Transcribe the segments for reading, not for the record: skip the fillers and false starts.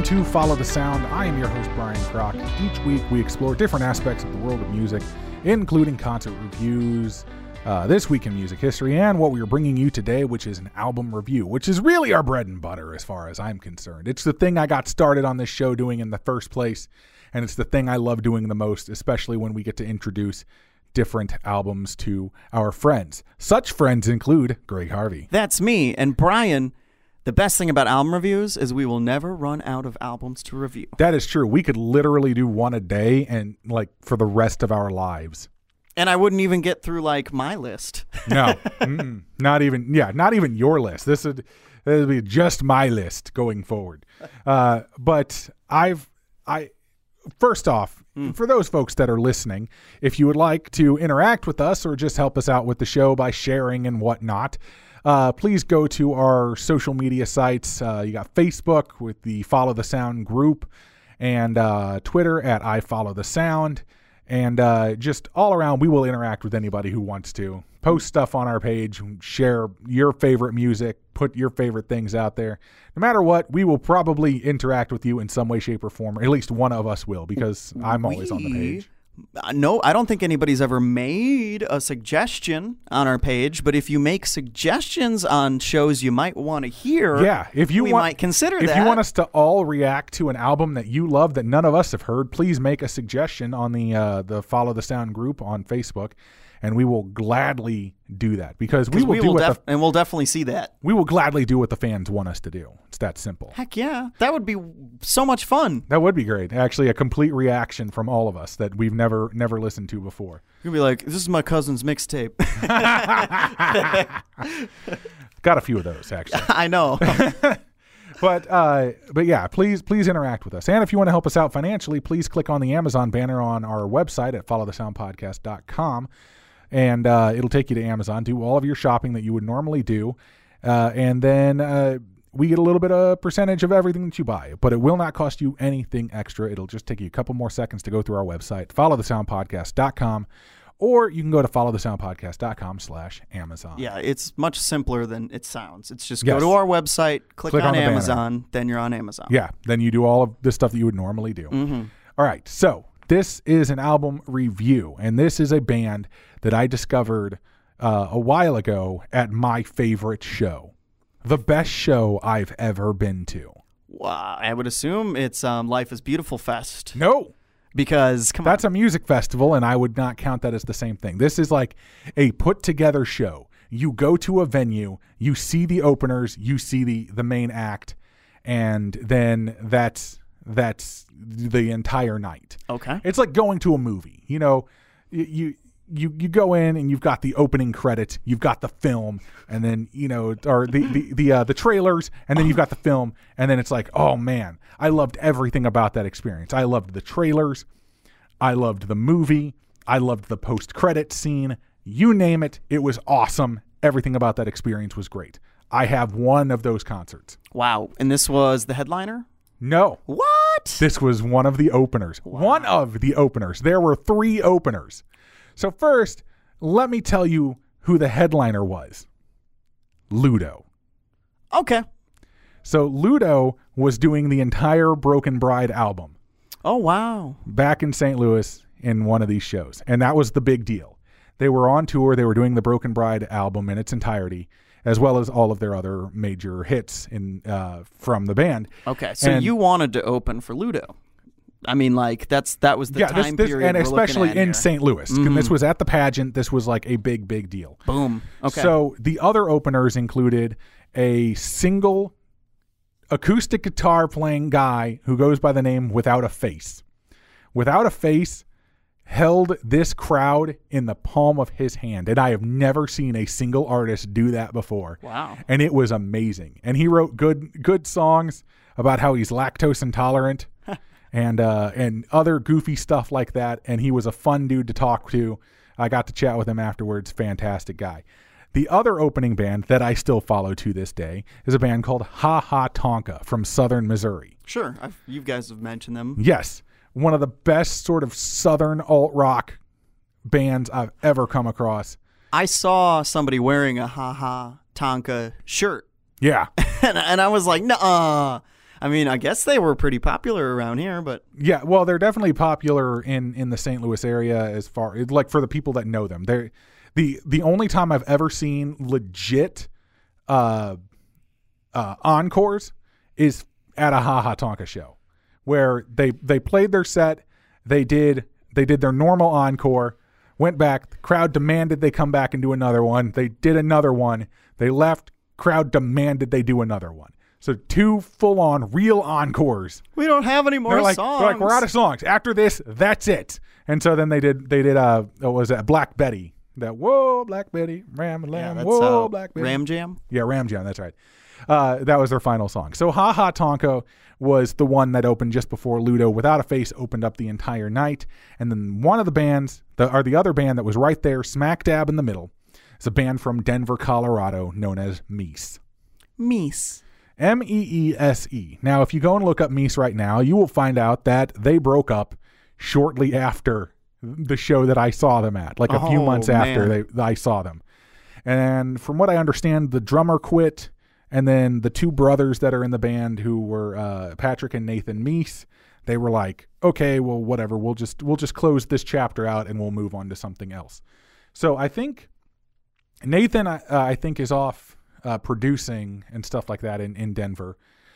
to Follow the Sound. I am your host, Brian Kroc. Each week we explore different aspects of the world of music, including concert reviews, this week in music history, and what we are bringing you today, which is an album review, which is really our bread and butter as far as I'm concerned. It's the thing I got started on this show doing in the first place, and it's the thing I love doing the most, especially when we get to introduce different albums to our friends. Such friends include Greg Harvey. That's me. And Brian, the best thing about album reviews is we will never run out of albums to review. That is true. We could literally do one a day and like for the rest of our lives. And I wouldn't even get through like my list. No, not even your list. This would be just my list going forward. But first off, for those folks that are listening, if you would like to interact with us or just help us out with the show by sharing and whatnot, please go to our social media sites. You got Facebook with the Follow the Sound group, and Twitter at I Follow the Sound. And just all around, we will interact with anybody who wants to. Post stuff on our page, share your favorite music, put your favorite things out there. No matter what, we will probably interact with you in some way, shape, or form, or at least one of us will, because I'm always on the page. No, I don't think anybody's ever made a suggestion on our page, but if you make suggestions on shows you might want to hear, we might consider that. If you want us to all react to an album that you love that none of us have heard, please make a suggestion on the Follow the Sound group on Facebook, and we will gladly do that because we'll definitely see that. We will gladly do what the fans want us to do. It's that simple. Heck yeah. That would be so much fun. That would be great. Actually, a complete reaction from all of us that we've never listened to before. You'll be like, this is my cousin's mixtape. Got a few of those, actually. I know. But yeah, please interact with us. And if you want to help us out financially, please click on the Amazon banner on our website at followthesoundpodcast.com. And it'll take you to Amazon. Do all of your shopping that you would normally do. And then we get a little bit of percentage of everything that you buy. But it will not cost you anything extra. It'll just take you a couple more seconds to go through our website, followthesoundpodcast.com. Or you can go to followthesoundpodcast.com/Amazon. Yeah, it's much simpler than it sounds. It's just go to our website, click on Amazon, then you're on Amazon. Yeah, then you do all of the stuff that you would normally do. Mm-hmm. All right, so this is an album review, and this is a band that I discovered a while ago at my favorite show. The best show I've ever been to. Wow, I would assume it's Life is Beautiful Fest. No. Because, that's a music festival, and I would not count that as the same thing. This is like a put-together show. You go to a venue, you see the openers, you see the main act, and then that's the entire night. Okay. It's like going to a movie. You know, you go in and you've got the opening credits, you've got the film, and then, you know, or the trailers, and then you've got the film, and then it's like, oh man, I loved everything about that experience. I loved the trailers, I loved the movie, I loved the post-credit scene, you name it, it was awesome. Everything about that experience was great. I have one of those concerts. Wow. And this was the headliner? No. What? This was one of the openers. Wow. One of the openers. There were 3 openers. So first, let me tell you who the headliner was. Ludo. Okay. So Ludo was doing the entire Broken Bride album. Oh, wow. Back in St. Louis in one of these shows. And that was the big deal. They were on tour. They were doing the Broken Bride album in its entirety, as well as all of their other major hits from the band. Okay. So you wanted to open for Ludo. I mean, like, that was the time period and especially in here. St. Louis. Mm-hmm. This was at the pageant. This was like a big deal. Boom. Okay. So the other openers included a single acoustic guitar playing guy who goes by the name Without a Face. Without a Face held this crowd in the palm of his hand, and I have never seen a single artist do that before. Wow. And it was amazing. And he wrote good songs about how he's lactose intolerant. And other goofy stuff like that. And he was a fun dude to talk to. I got to chat with him afterwards. Fantastic guy. The other opening band that I still follow to this day is a band called Ha Ha Tonka from Southern Missouri. Sure. You guys have mentioned them. Yes. One of the best sort of Southern alt-rock bands I've ever come across. I saw somebody wearing a Ha Ha Tonka shirt. Yeah. and I was like, nuh-uh. I mean, I guess they were pretty popular around here, but yeah, well, they're definitely popular in the St. Louis area as far like for the people that know them. They're the only time I've ever seen legit encores is at a Ha Ha Tonka show, where they played their set, they did their normal encore, went back, the crowd demanded they come back and do another one. They did another one, they left, crowd demanded they do another one. So 2 full-on real encores. We don't have any more songs. They're like, we're out of songs. After this, that's it. And so then they did what was that? Black Betty. That whoa, Black Betty, Ram and Lamb, whoa, Black Betty. Ram Jam? Yeah, Ram Jam, that's right. That was their final song. So Ha Ha Tonka was the one that opened just before Ludo Without a Face opened up the entire night. And then one of the bands, the other band that was right there, smack dab in the middle, is a band from Denver, Colorado, known as Meese. Meese. Meese. Now, if you go and look up Meese right now, you will find out that they broke up shortly after the show that I saw them at, like a few months after I saw them. And from what I understand, the drummer quit, and then the 2 brothers that are in the band, who were Patrick and Nathan Meese, they were like, okay, well, whatever, we'll just close this chapter out and we'll move on to something else. So I think Nathan, I think, is off producing and stuff like that in Denver.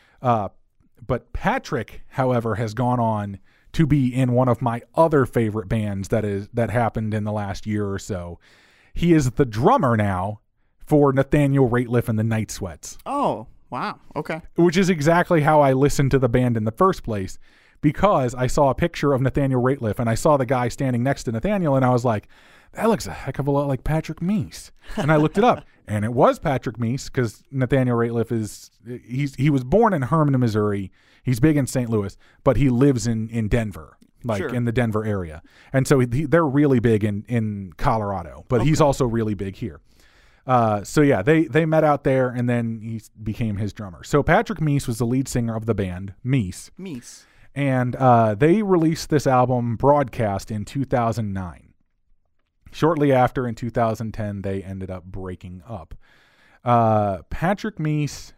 But Patrick, however, has gone on to be in one of my other favorite bands that happened in the last year or so. He is the drummer now for Nathaniel Rateliff and the Night Sweats. Oh, wow. Okay. Which is exactly how I listened to the band in the first place, because I saw a picture of Nathaniel Rateliff and I saw the guy standing next to Nathaniel and I was like, that looks a heck of a lot like Patrick Meese. And I looked it up, and it was Patrick Meese, because Nathaniel Rateliff he was born in Herman, Missouri. He's big in St. Louis, but he lives in Denver, in the Denver area. And so they're really big in Colorado, but he's also really big here. So yeah, they met out there, and then he became his drummer. So Patrick Meese was the lead singer of the band, Meese. And they released this album, Broadcast, in 2009. Shortly after, in 2010, they ended up breaking up. Patrick Meese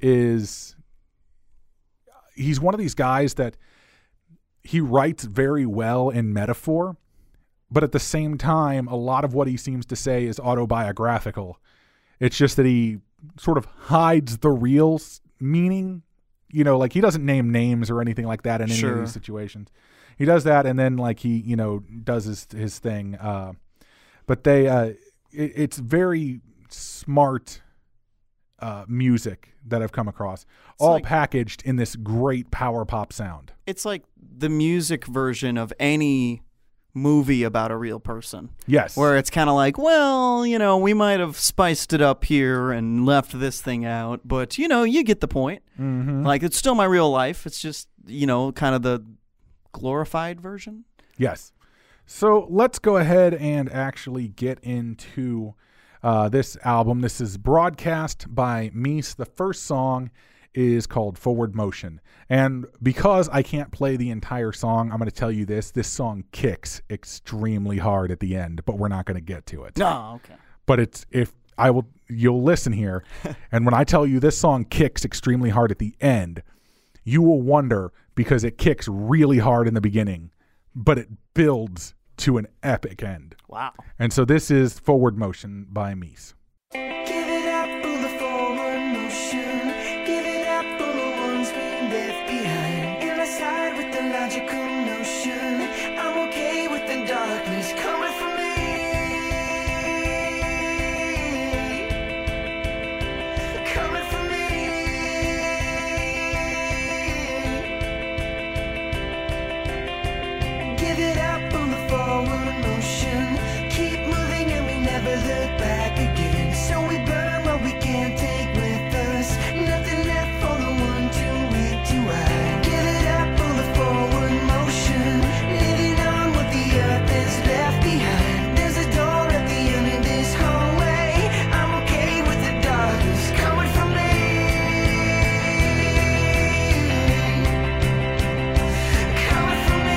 he's one of these guys that he writes very well in metaphor, but at the same time, a lot of what he seems to say is autobiographical. It's just that he sort of hides the real meaning. You know, like he doesn't name names or anything like that in any of these situations. He does that, and then like he, does his thing. But it's very smart music that I've come across, all packaged in this great power pop sound. It's like the music version of any movie about a real person. Yes. Where it's kind of like, well, we might have spiced it up here and left this thing out, but, you get the point. Mm-hmm. Like, it's still my real life. It's just, kind of the glorified version. Yes. So let's go ahead and actually get into this album. This is Broadcast by Meese. The first song is called Forward Motion. And because I can't play the entire song, I'm going to tell you this song kicks extremely hard at the end, but we're not going to get to it. Oh, okay. But you'll listen here, and when I tell you this song kicks extremely hard at the end, you will wonder, because it kicks really hard in the beginning, but it builds to an epic end. Wow. And so this is Forward Motion by Meese. Give it up for the forward motion. Give it up for the ones we left behind. In my side with the logical notion. I'm okay with the darkness coming from me. Coming from me. Give it up for the forward motion. Keep moving and we never look back again. So we burn what we can't take with us. Nothing left for the one too weak to hide. Give it up for the forward motion. Living on what the earth has left behind. There's a door at the end of this hallway. I'm okay with the darkness coming from me. Coming from me.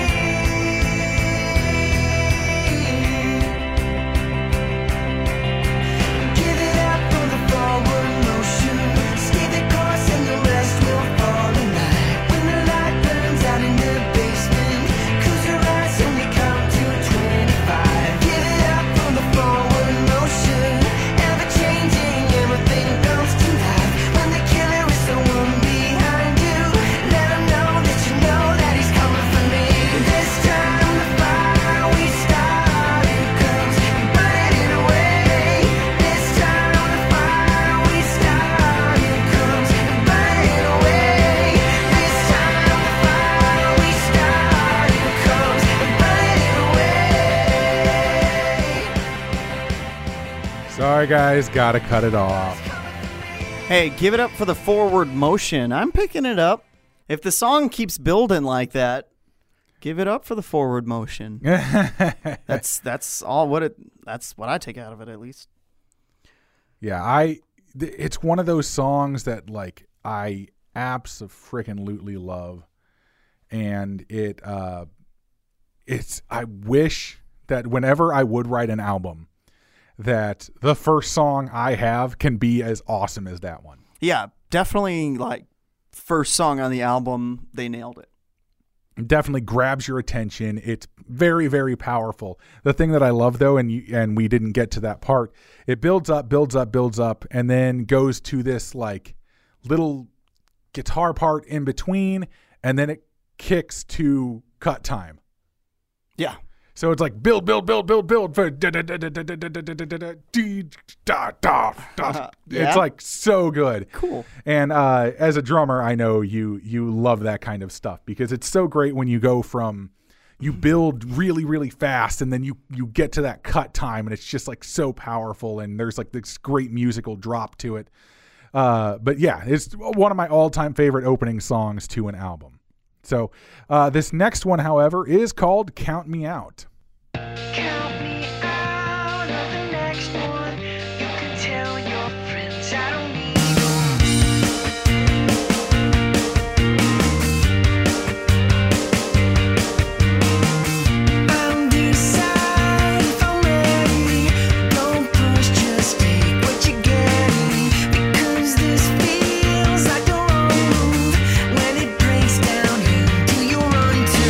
Sorry, guys, gotta cut it off. Hey, give it up for the forward motion. I'm picking it up. If the song keeps building like that, give it up for the forward motion. That's what I take out of it, at least. Yeah, it's one of those songs that like I abso-freaking-lutely love, and I wish that whenever I would write an album, that the first song I have can be as awesome as that one. Yeah, definitely. Like first song on the album, they nailed it. It definitely grabs your attention. It's very, very powerful. The thing that I love, though, and we didn't get to that part, it builds up, and then goes to this like little guitar part in between, and then it kicks to cut time. Yeah. So it's like build for It's like so good. Cool. And as a drummer, I know you love that kind of stuff because it's so great when you go from you build really, really fast and then you get to that cut time and it's just like so powerful and there's like this great musical drop to it. But yeah, it's one of my all-time favorite opening songs to an album. So this next one, however, is called Count Me Out. Count me out of the next one. You can tell your friends I don't need them. Undecided if I'm ready. Don't push, just take what you're getting. Because this feels like the wrong move. When it breaks down, who do you run to?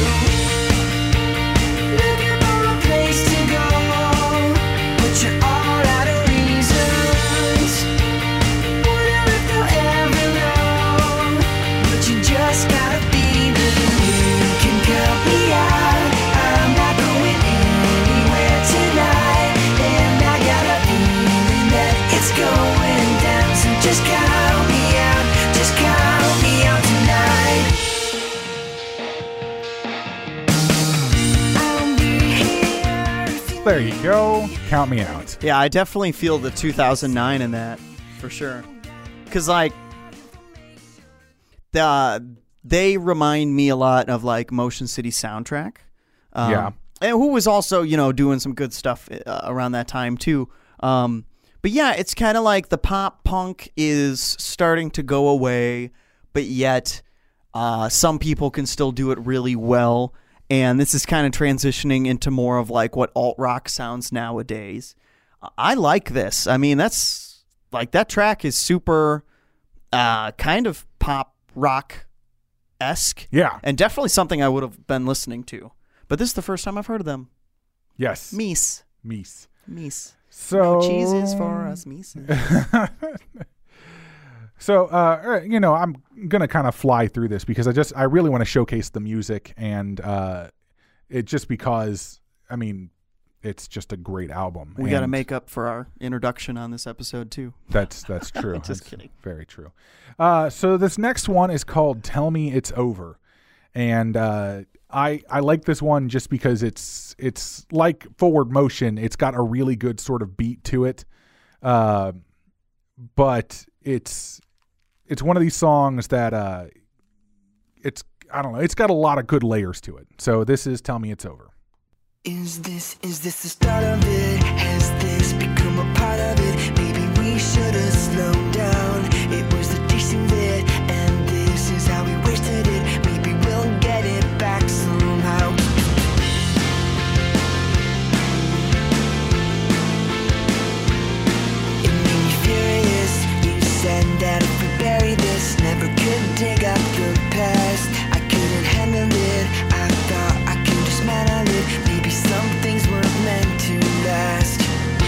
Looking for a place to go, but you're all out of reasons. Wonder if they'll ever know, but you just gotta be there. You can count me out. I'm not going anywhere tonight, and I got a feeling that it's going down. So just count me out. Just count me out tonight. I'll be here if you There you go. Count Me Out. Yeah, I definitely feel the 2009 in that, for sure. Because, like, they remind me a lot of, like, Motion City Soundtrack. Yeah. And who was also, doing some good stuff around that time, too. But, yeah, it's kind of like the pop punk is starting to go away, but yet some people can still do it really well. And this is kind of transitioning into more of like what alt rock sounds nowadays. I like this. I mean, that's like that track is super kind of pop rock-esque. Yeah. And definitely something I would have been listening to. But this is the first time I've heard of them. Yes. Meese. So No cheeses for us, Meese. So, I'm going to kind of fly through this because I really want to showcase the music and it just because, I mean, it's just a great album. We got to make up for our introduction on this episode, too. That's true. Just That's kidding. Very true. So this next one is called Tell Me It's Over. And I like this one just because it's like Forward Motion. It's got a really good sort of beat to it. But it's one of these songs that I don't know, it's got a lot of good layers to it. So this is Tell Me It's Over. Is this the start of it? Has this become a part of it? Maybe we should have slowed down. It was the decent bit, and this is how we wasted it. Maybe we'll get it back somehow. It made me furious. You said that if we bury this, never could dig up the past. I couldn't handle it. I thought I could dismantle it. Maybe some things weren't meant to last.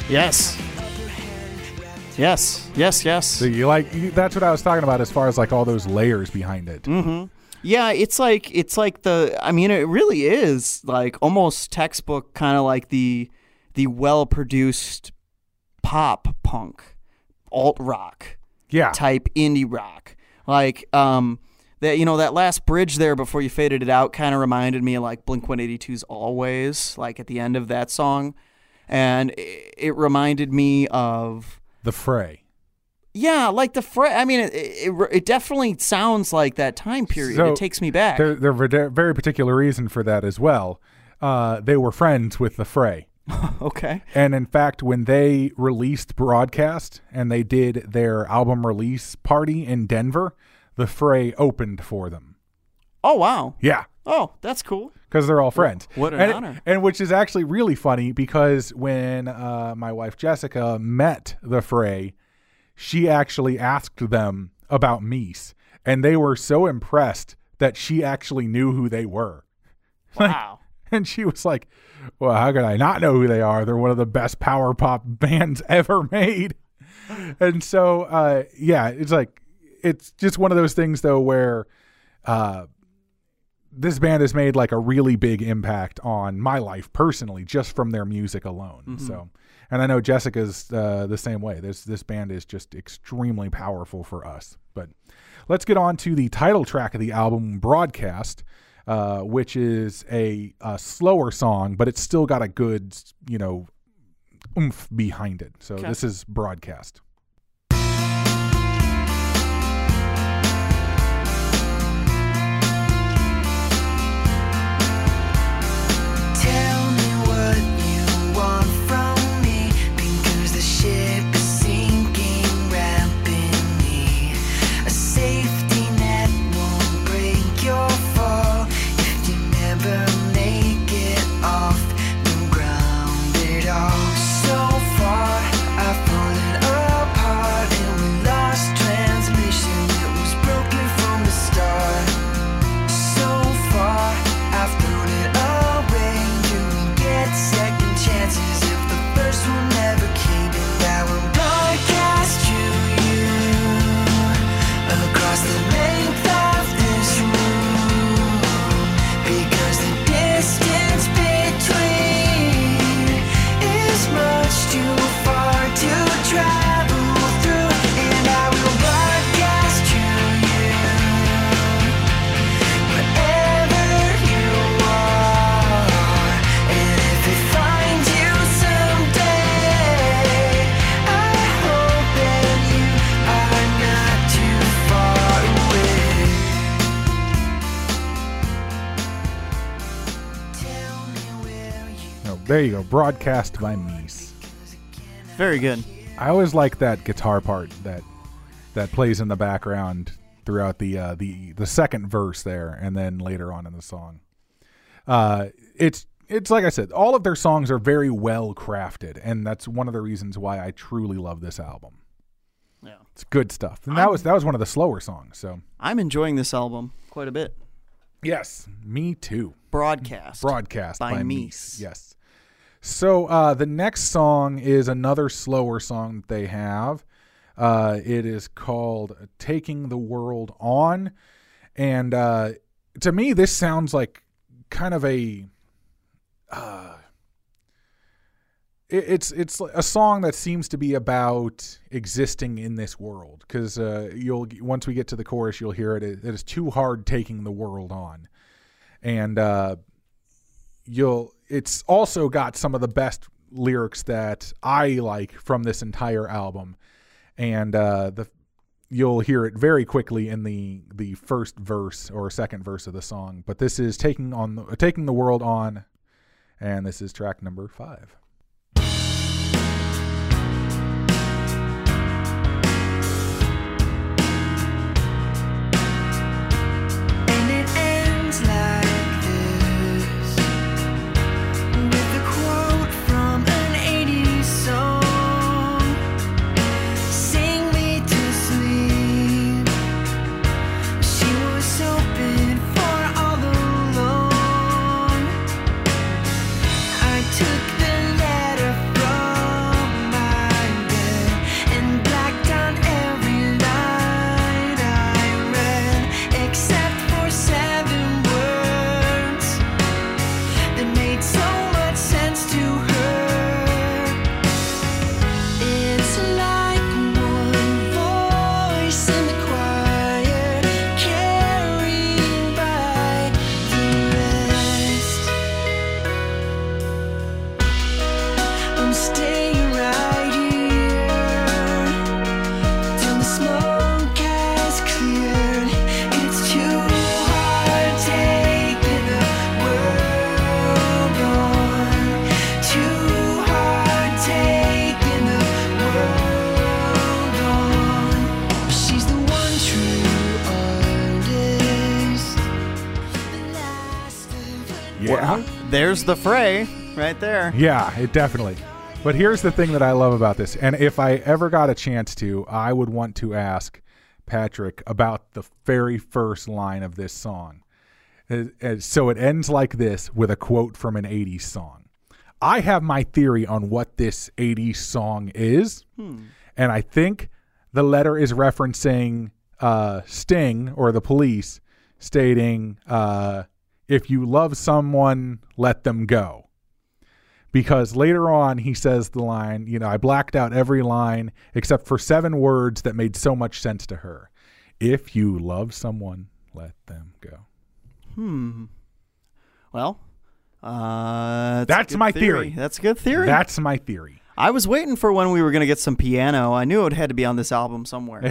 Yes. Yes. So that's what I was talking about as far as like all those layers behind it. Yeah, it's like I mean, it really is like almost textbook kind of like the well-produced pop punk, alt rock Yeah. type indie rock. Like that last bridge there before you faded it out kind of reminded me of like Blink-182's Always, like at the end of that song. And it reminded me of The Fray. Yeah, like the Fray. I mean, it definitely sounds like that time period. So it takes me back. There's a very particular reason for that as well. They were friends with The Fray. Okay. And in fact, when they released Broadcast and they did their album release party in Denver, The Fray opened for them. Oh, wow. Yeah. Oh, that's cool. Because they're all friends. What an honor. And which is actually really funny because when my wife Jessica met The Fray, she actually asked them about Mies. And they were so impressed that she actually knew who they were. Wow. And she was like, well, how could I not know who they are? They're one of the best power pop bands ever made. And so, it's just one of those things, though, where this band has made like a really big impact on my life personally, just from their music alone. Mm-hmm. So, and I know Jessica's the same way. This band is just extremely powerful for us. But let's get on to the title track of the album, Broadcast, which is a slower song, but it's still got a good, oomph behind it. So This is Broadcast. There you go. Broadcast by Mies. Very good. I always like that guitar part that plays in the background throughout the second verse there, and then later on in the song. It's like I said, all of their songs are very well crafted, and that's one of the reasons why I truly love this album. Yeah, it's good stuff. And that was one of the slower songs. So I'm enjoying this album quite a bit. Yes, me too. Broadcast by Mies. Yes. So the next song is another slower song that they have. It is called Taking the World On. And to me, this sounds like kind of a... It's a song that seems to be about existing in this world. Because once we get to the chorus, you'll hear it. It is too hard taking the world on. And it's also got some of the best lyrics that I like from this entire album, and you'll hear it very quickly in the first verse or second verse of the song. But this is Taking the World On, and this is track number 5. And it ends like took the There's the fray right there. Yeah, it definitely. But here's the thing that I love about this. And if I ever got a chance to, I would want to ask Patrick about the very first line of this song. So it ends like this with a quote from an 80s song. I have my theory on what this 80s song is. And I think the letter is referencing Sting or the Police stating, if you love someone, let them go. Because later on he says the line, I blacked out every line except for 7 words that made so much sense to her. If you love someone, let them go. Well, that's my theory. That's a good theory. That's my theory. I was waiting for when we were going to get some piano. I knew it had to be on this album somewhere.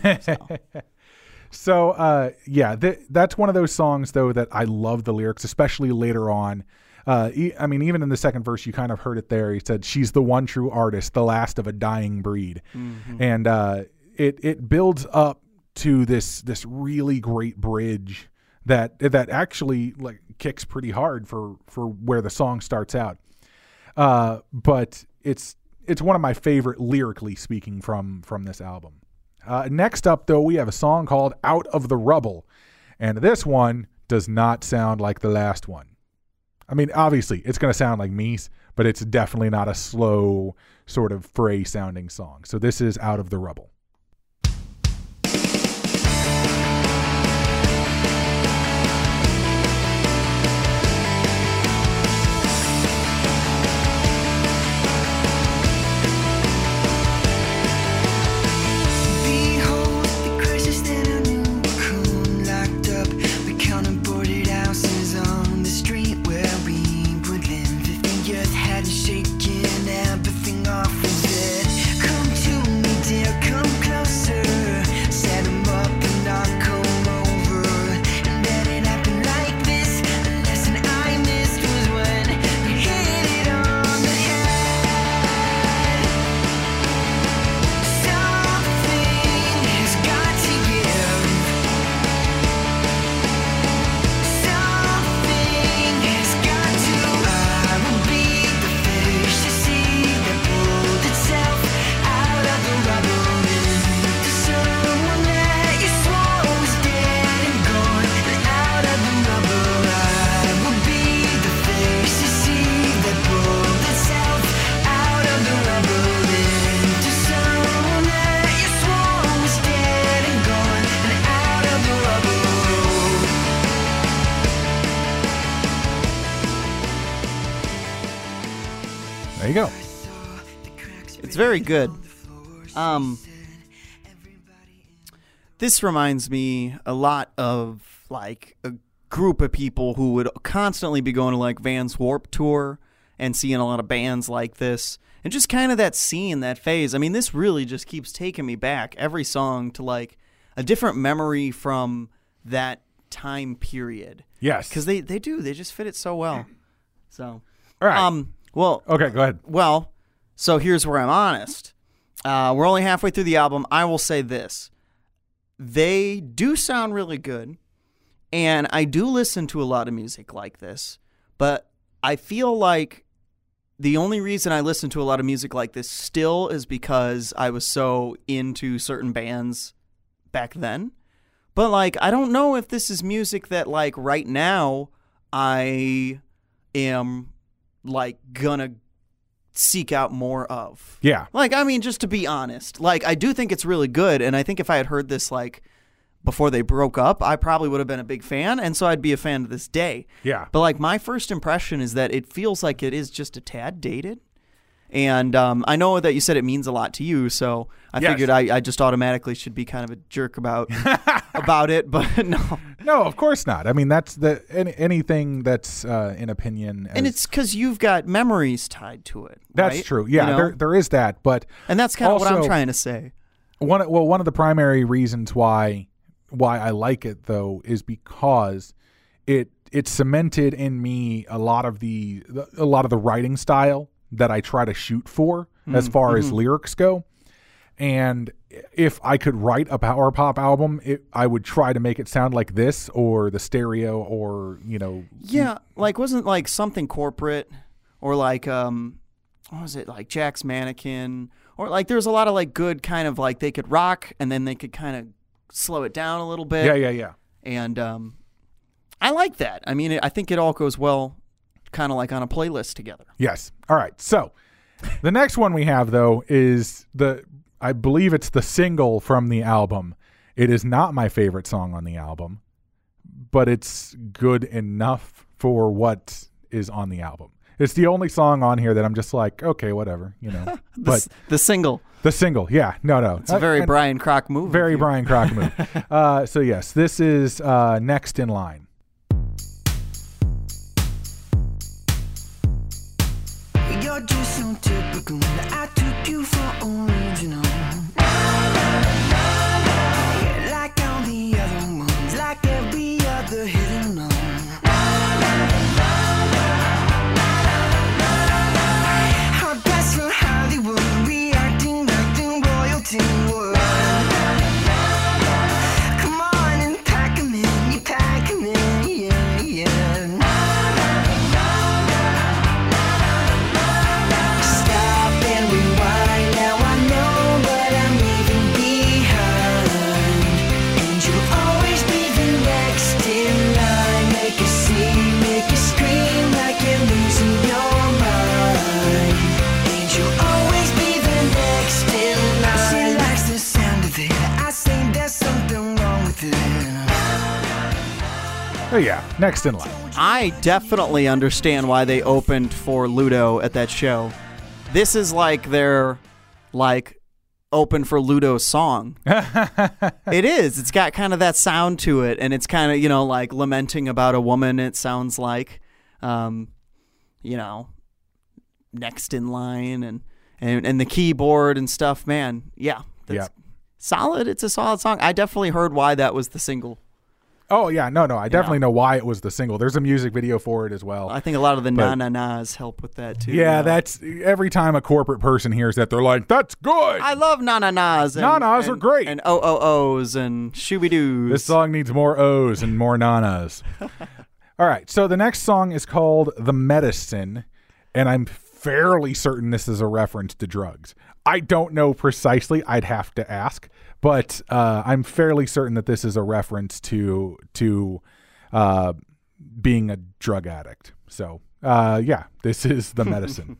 So, that's one of those songs, though, that I love the lyrics, especially later on. Even in the second verse, you kind of heard it there. He said, she's the one true artist, the last of a dying breed. Mm-hmm. And it builds up to this really great bridge that actually like kicks pretty hard for where the song starts out. But it's one of my favorite lyrically speaking from this album. Next up, though, we have a song called Out of the Rubble. And this one does not sound like the last one. I mean, obviously, it's going to sound like Mies, but it's definitely not a slow, sort of fray-sounding song. So this is Out of the Rubble. There you go. It's very good. This reminds me a lot of like a group of people who would constantly be going to like Vans Warped Tour and seeing a lot of bands like this and just kind of that scene, that phase. I mean, this really just keeps taking me back every song to like a different memory from that time period. Yes. Because they just fit it so well. So, all right. Well, okay, go ahead. Well, so here's where I'm honest. We're only halfway through the album. I will say this. They do sound really good, and I do listen to a lot of music like this, but I feel like the only reason I listen to a lot of music like this still is because I was so into certain bands back then. But, like, I don't know if this is music that, like, right now I am like gonna seek out more of. Yeah. Like, I mean, just to be honest, like I do think it's really good, and I think if I had heard this like before they broke up, I probably would have been a big fan, and so I'd be a fan to this day. Yeah. But like my first impression is that it feels like it is just a tad dated. And I know that you said it means a lot to you, so I figured I just automatically should be kind of a jerk about it, but no. No, of course not. I mean, that's anything that's an opinion. And it's because you've got memories tied to it. That's right? true. Yeah, you know? there is that. And that's kind of what I'm trying to say. One of the primary reasons why I like it, though, is because it cemented in me a lot of the writing style that I try to shoot for as far as lyrics go. And if I could write a power pop album, I would try to make it sound like this or the Stereo or, Yeah, like wasn't like Something Corporate or like what was it, like Jack's Mannequin, or like there's a lot of like good kind of like they could rock and then they could kind of slow it down a little bit. Yeah. And I like that. I mean, I think it all goes well kind of like on a playlist together. Yes. All right. So the next one we have, though, is I believe it's the single from the album. It is not my favorite song on the album, but it's good enough for what is on the album. It's the only song on here that I'm just like, okay, whatever, But The single. the single, yeah, no. It's a very Brian Kroc move. Very Brian Kroc move. So, yes, this is Next in Line. You're just so typical. I took you for original. Like all the other ones, like every other hidden on. Our best for Hollywood, reacting like the royalty would. Come on and pack 'em in, you pack 'em in, yeah. Stop and rewind, now I know what I'm leaving behind. And you'll always be the next in line. Make you see, make you scream like you're losing your mind. And you'll always be the next in line. She likes the sound of it, I say there's something wrong with it. Oh, yeah, Next in Line. I definitely understand why they opened for Ludo at that show. This is like their open for Ludo's song. It is. It's got kind of that sound to it, and it's kind of, like lamenting about a woman, it sounds like. Next in line and the keyboard and stuff, man. Yeah. That's solid. It's a solid song. I definitely heard why that was the single. Oh, yeah, no. I definitely know why it was the single. There's a music video for it as well. I think a lot of the na-na-nas help with that, too. Yeah, that's every time a corporate person hears that, they're like, that's good. I love na-na-nas. Na-nas are great. And oh-oh-ohs and shooby-doos. This song needs more O's and more nanas. All right, so the next song is called The Medicine, and I'm fairly certain this is a reference to drugs. I don't know precisely. I'd have to ask. But I'm fairly certain that this is a reference to being a drug addict. So, this is The Medicine.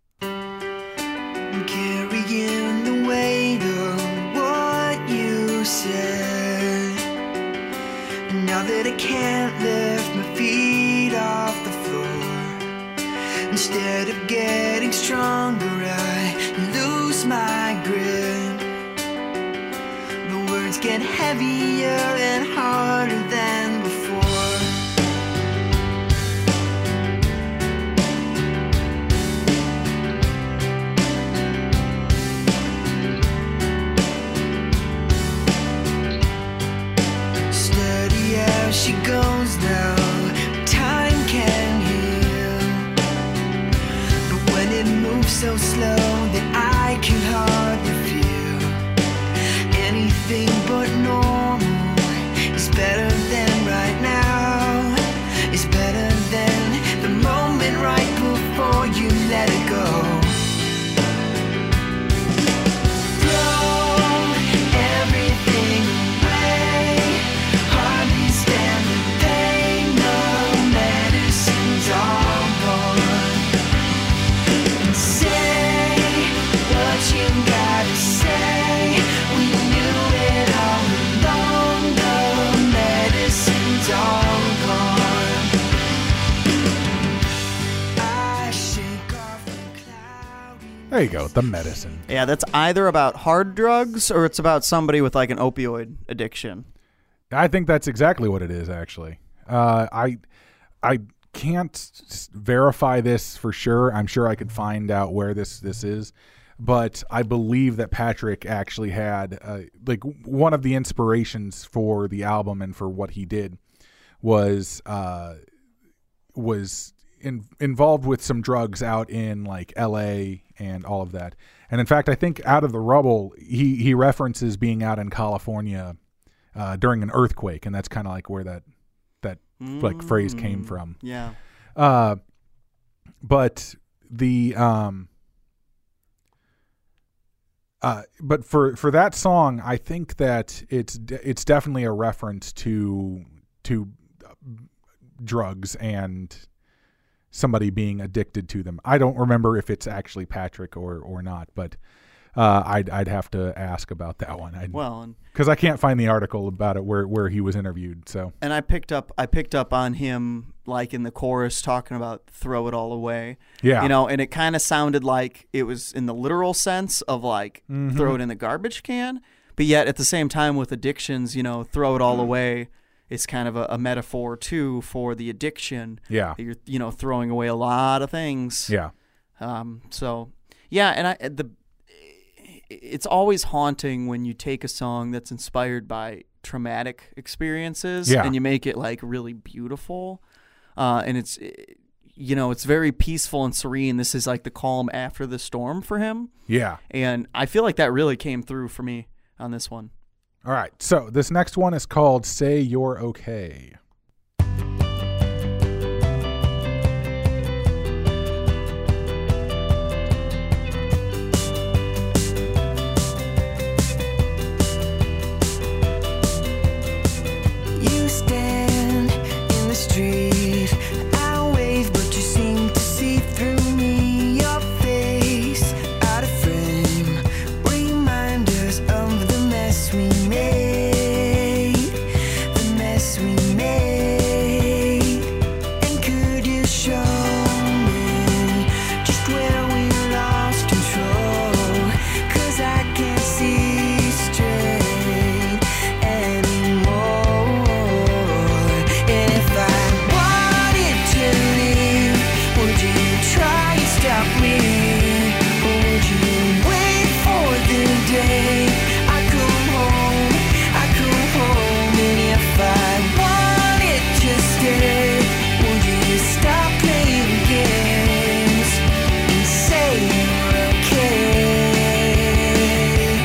I'm carrying the weight of what you said. Now that I can't lift my feet off the floor, instead of getting stronger, I lose my grip. The words get heavier and harder than before. Steady as she goes now, time can heal. But when it moves so slow that I can hardly feel, anything but normal is better than right now. It's better than the moment right before you let it go. Throw everything away, hardly stand the pain, the medicine's all gone. And say what you gotta say. We knew it all along, the medicine's all gone. I shake off the cloudy. There you go, The Medicine. Yeah, that's either about hard drugs or it's about somebody with like an opioid addiction. I think that's exactly what it is, actually. I can't verify this for sure. I'm sure I could find out where this is. But I believe that Patrick actually had one of the inspirations for the album and for what he did was involved with some drugs out in like L.A. and all of that. And in fact, I think Out of the Rubble, he references being out in California during an earthquake, and that's kind of like where that like phrase came from. Yeah. But the but for that song, I think that it's definitely a reference to drugs and somebody being addicted to them. I don't remember if it's actually Patrick or not, but I'd have to ask about that one. Because I can't find the article about it where he was interviewed. So and I picked up on him like in the chorus talking about throw it all away. Yeah, and it kind of sounded like it was in the literal sense of like throw it in the garbage can, but yet at the same time with addictions, throw it all away. It's kind of a metaphor too for the addiction. Yeah, that you're throwing away a lot of things. Yeah. So yeah, and it's always haunting when you take a song that's inspired by traumatic experiences and you make it like really beautiful, and it's very peaceful and serene. This is like the calm after the storm for him. Yeah, and I feel like that really came through for me on this one. All right, so this next one is called Say You're Okay. You stand in the street, I wave, but you seem to see through me. Your face out of frame, reminders of the mess we made, the mess we made. And could you show me just where we lost control? 'Cause I can't see straight anymore. And if I wanted to leave, would you try and stop me? Or would you wait for the day I come home? And if I wanted to stay, would you stop playing games and say you're okay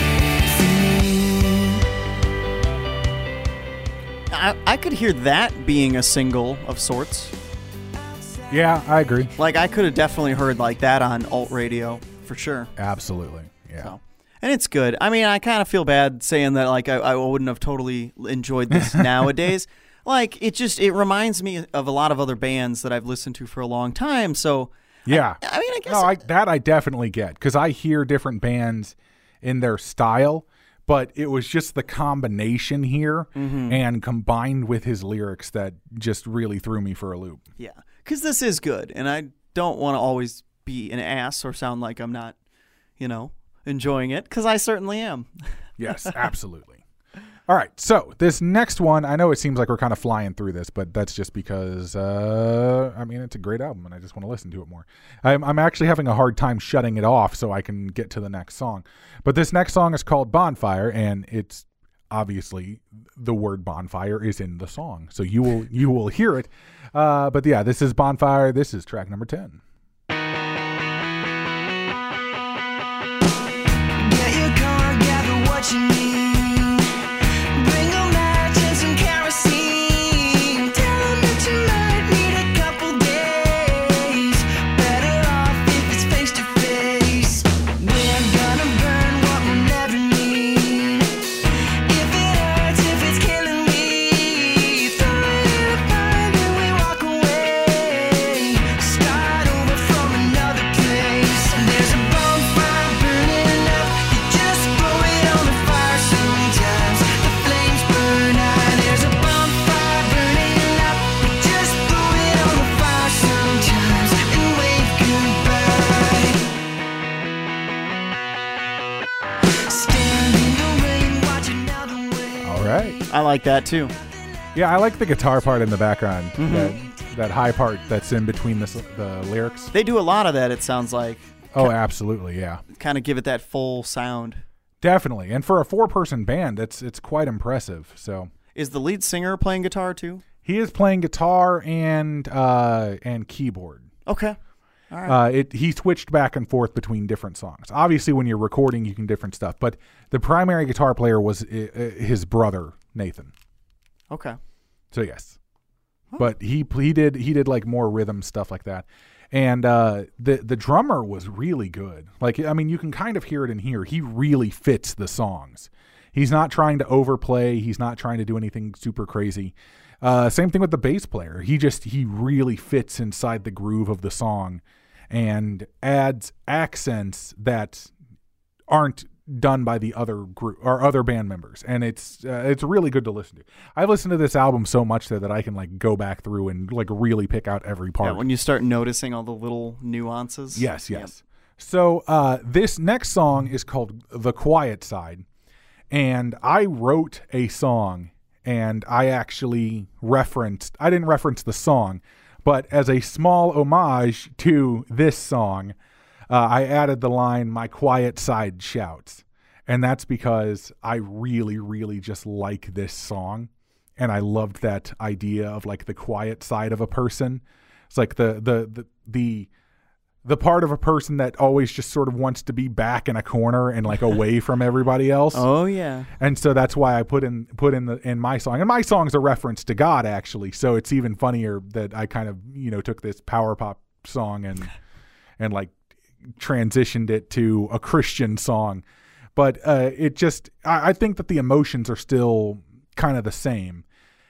for me? I could hear that being a single of sorts. Yeah, I agree. Like I could have definitely heard like that on alt radio for sure. Absolutely. Yeah. So, and it's good. I mean, I kind of feel bad saying that like I wouldn't have totally enjoyed this nowadays. Like it reminds me of a lot of other bands that I've listened to for a long time. So Yeah. I mean, I guess No, I definitely get, because I hear different bands in their style, but it was just the combination here and combined with his lyrics that just really threw me for a loop. yeah, because this is good, and I don't want to always be an ass or sound like I'm not, enjoying it, because I certainly am. Yes, absolutely. All right, so this next one, I know it seems like we're kind of flying through this, but that's just because, it's a great album, and I just want to listen to it more. I'm actually having a hard time shutting it off so I can get to the next song. But this next song is called Bonfire, and it's obviously the word bonfire is in the song, so you will hear it. But yeah, this is Bonfire. This is track number 10. Get your car, gather what you need. Bring a match and some kerosene. Tell 'em that you might need a couple days. Better off if it's face to face. We're gonna burn what we'll never need. If it hurts, if it's killing me, throw it in a fire, then we walk away. Start over from another place. There's a bonfire burning up. You just throw it on the fire sometimes. The flames burn high. There's a bonfire burning up. You just throw it on the fire sometimes and wave goodbye. Stand in the rain, watch another wave. All right. I like that too. Yeah, I like the guitar part in the background. That high part that's in between the lyrics. They do a lot of that, it sounds like. Oh, absolutely, yeah. Kind of give it that full sound. Definitely. And for a 4-person band, it's quite impressive. So Is the lead singer playing guitar too? He is playing guitar and keyboard. Okay. All right. He switched back and forth between different songs. Obviously, when you're recording, you can different stuff. But the primary guitar player was his brother Nathan. Okay. So yes, but he did like more rhythm stuff like that, and the drummer was really good. Like, I mean, you can kind of hear it in here. He really fits the songs. He's not trying to overplay. He's not trying to do anything super crazy. Same thing with the bass player. He really fits inside the groove of the song and adds accents that aren't done by the other group or other band members. And it's really good to listen to. I've listened to this album so much that I can like go back through and like really pick out every part. Yeah, when you start noticing all the little nuances. Yes. Yep. So this next song is called The Quiet Side. And I wrote a song and I didn't reference the song, but as a small homage to this song, I added the line, "My quiet side shouts." And that's because I really, really just like this song. And I loved that idea of like the quiet side of a person. It's like the part of a person that always just sort of wants to be back in a corner and like away from everybody else. Oh yeah. And so that's why I put in my song. And my song's a reference to God, actually. So it's even funnier that I kind of, took this power pop song and like transitioned it to a Christian song. But I think that the emotions are still kind of the same.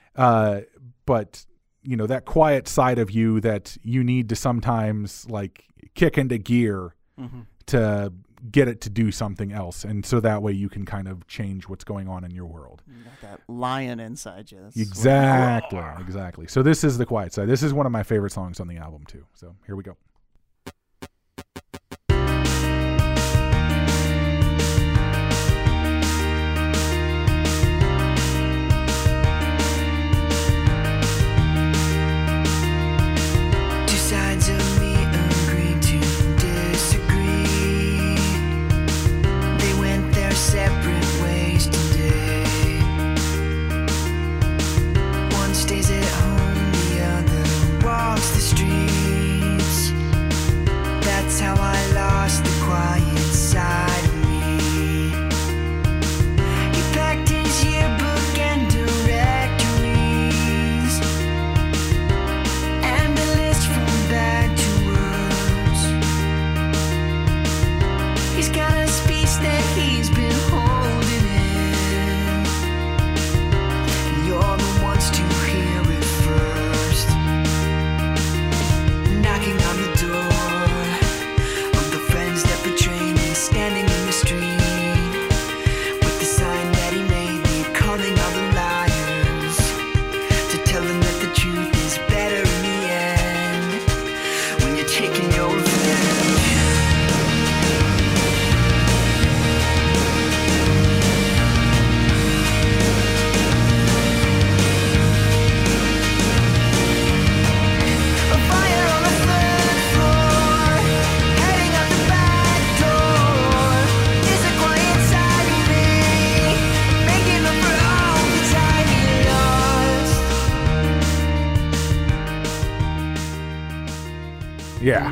But that quiet side of you that you need to sometimes like kick into gear to get it to do something else. And so that way you can kind of change what's going on in your world. You got that lion inside you. That's Exactly. So this is The Quiet Side. This is one of my favorite songs on the album too. So here we go. Separate ways today. One stays at home, the other walks the streets. That's how I lost the quiet side of me. He packed his yearbook and directories, and a list from bad to worse. He's got a speech that he's been holding in, and you're the ones to hear it first. Knocking on the door of the friends that betray me, standing in the street with the sign that he made me, calling all the liars to tell them that the truth is better in the end when you're taking your revenge. Yeah.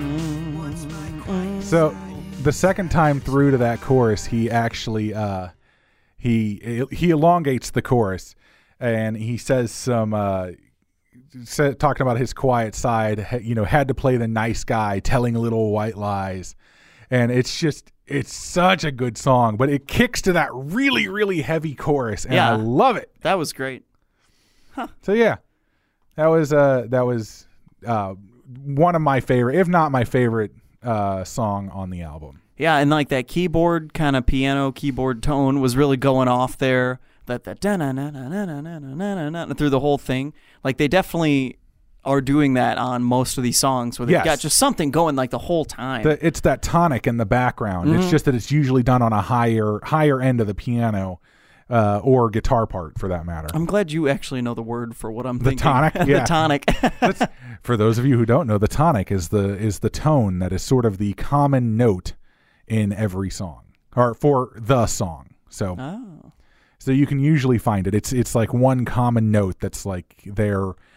So the second time through to that chorus, he actually he elongates the chorus, and he says some talking about his quiet side. Had to play the nice guy, telling little white lies, and it's such a good song. But it kicks to that really, really heavy chorus, and I love it. That was great. So yeah, that was one of my favorite, if not my favorite, song on the album. Yeah, and like that keyboard kind of piano keyboard tone was really going off there. That through the whole thing. Like they definitely are doing that on most of these songs where they've got just something going like the whole time. It's that tonic in the background. It's just that it's usually done on a higher end of the piano. Or guitar part, for that matter. I'm glad you actually know the word for what I'm thinking. The tonic, yeah. The tonic. For those of you who don't know, the tonic is the tone that is sort of the common note in every song, or for the song. So you can usually find it. It's like one common note that's like there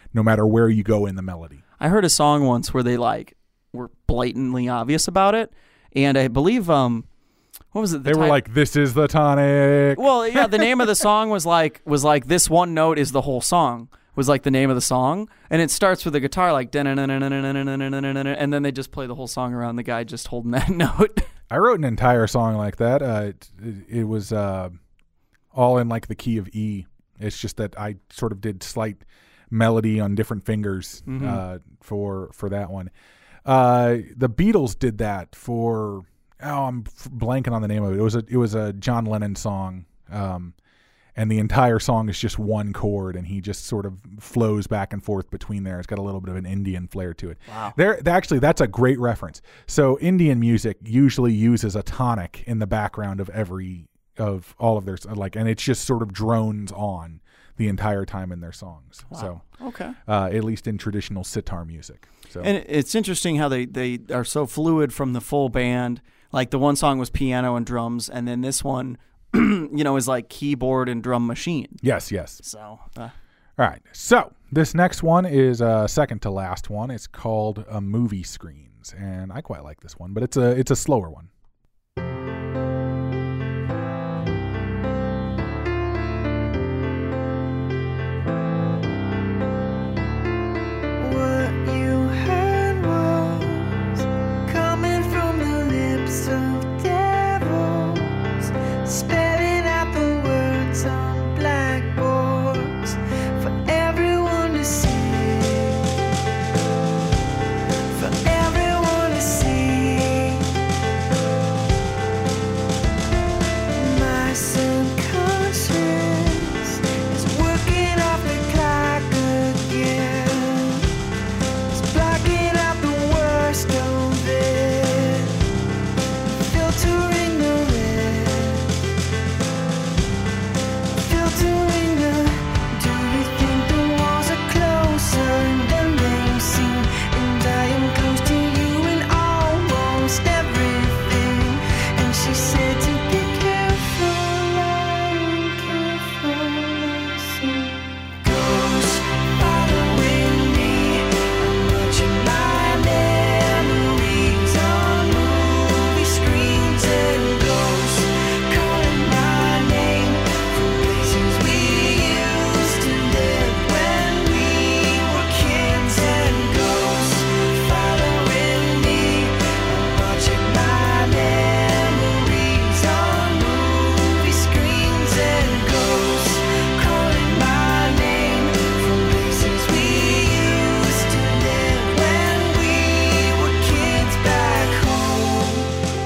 no matter where you go in the melody. I heard a song once where they like were blatantly obvious about it, and I believe what was it? They were like, "This is the tonic." Well, yeah, the name of the song was like this one note is the whole song. Was like the name of the song, and it starts with a guitar like and then they just play the whole song around the guy just holding that note. I wrote an entire song like that. It was all in like the key of E. It's just that I sort of did slight melody on different fingers for that one. The Beatles did that for I'm blanking on the name of it. It was a John Lennon song. And the entire song is just one chord, and he just sort of flows back and forth between there. It's got a little bit of an Indian flair to it. Wow. Actually, that's a great reference. So Indian music usually uses a tonic in the background of all of their and it just sort of drones on the entire time in their songs. Wow. So okay, at least in traditional sitar music. So and it's interesting how they are so fluid from the full band. Like the one song was piano and drums, and then this one. Is like keyboard and drum machine. Yes. So, all right. So this next one is second to last one. It's called Movie Screens, and I quite like this one, but it's a slower one. What you heard was coming from the lips of devils. Spelling out the words on blackboards for everyone to see. For everyone to see. My subconscious is working off the clock again. It's blocking out the worst of it. Filtering the red. Filtering the. Do you think the walls are closer than they seem? And I am close to you in almost everything. And she said to be careful, listen. Ghosts following me. I'm watching my memories on movie screens and ghosts calling my name from places we used to live when we were kids and ghosts following me. I'm watching my memories on movie screens and ghosts calling my name from places we used to live when we were kids back home.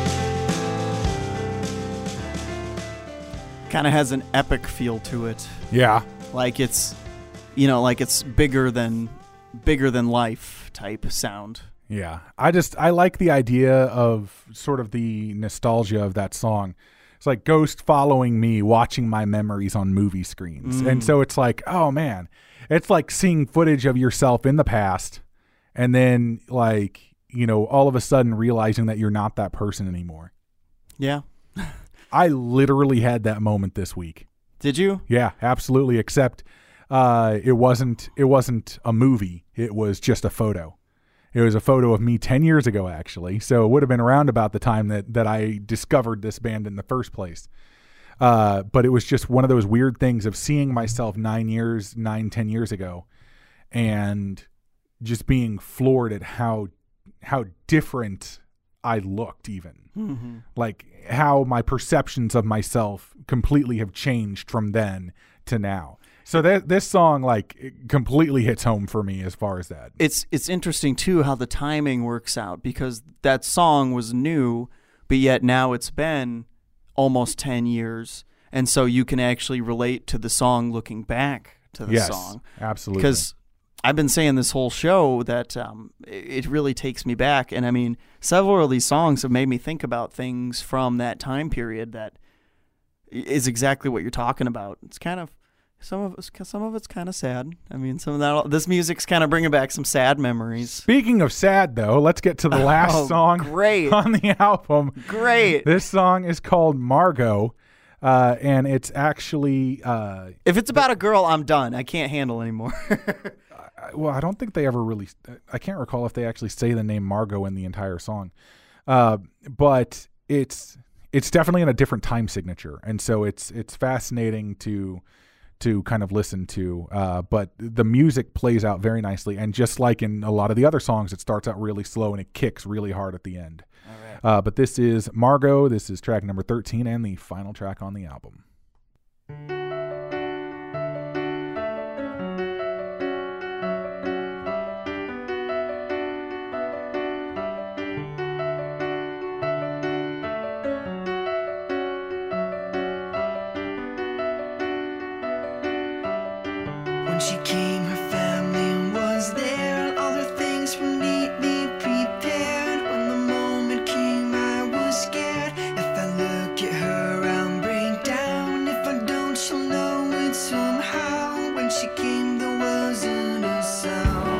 kind of has an epic feel to it. Yeah. Like it's, like it's bigger than life type sound. Yeah. I like the idea of sort of the nostalgia of that song. It's like ghost following me, watching my memories on movie screens. And so it's like, oh man, it's like seeing footage of yourself in the past and then like, all of a sudden realizing that you're not that person anymore. Yeah. I literally had that moment this week. Did you? Yeah, absolutely. Except it wasn't a movie. It was just a photo. It was a photo of me 10 years ago, actually. So it would have been around about the time that I discovered this band in the first place. But it was just one of those weird things of seeing myself 10 years ago and just being floored at how different I looked even. Mm-hmm. Like how my perceptions of myself completely have changed from then to now. So this song like completely hits home for me as far as that. It's interesting too how the timing works out because that song was new, but yet now it's been almost 10 years. And so you can actually relate to the song looking back to the song. Absolutely. Because I've been saying this whole show that it really takes me back. And I mean, several of these songs have made me think about things from that time period that is exactly what you're talking about. It's kind of, some of it's kind of sad. I mean, this music's kind of bringing back some sad memories. Speaking of sad, though, let's get to the last song great. on the album. Great. This song is called Margot, and it's actually... if it's about a girl, I'm done. I can't handle anymore. well, I don't think they ever really. I can't recall if they actually say the name Margot in the entire song, but it's definitely in a different time signature, and so it's fascinating to kind of listen to. But the music plays out very nicely, and just like in a lot of the other songs, it starts out really slow and it kicks really hard at the end. All right. But this is Margot. This is track number 13 and the final track on the album. When she came, her family was there. All her things were neatly prepared. When the moment came, I was scared. If I look at her, I'll break down. If I don't, she'll know it somehow. When she came, there wasn't a sound.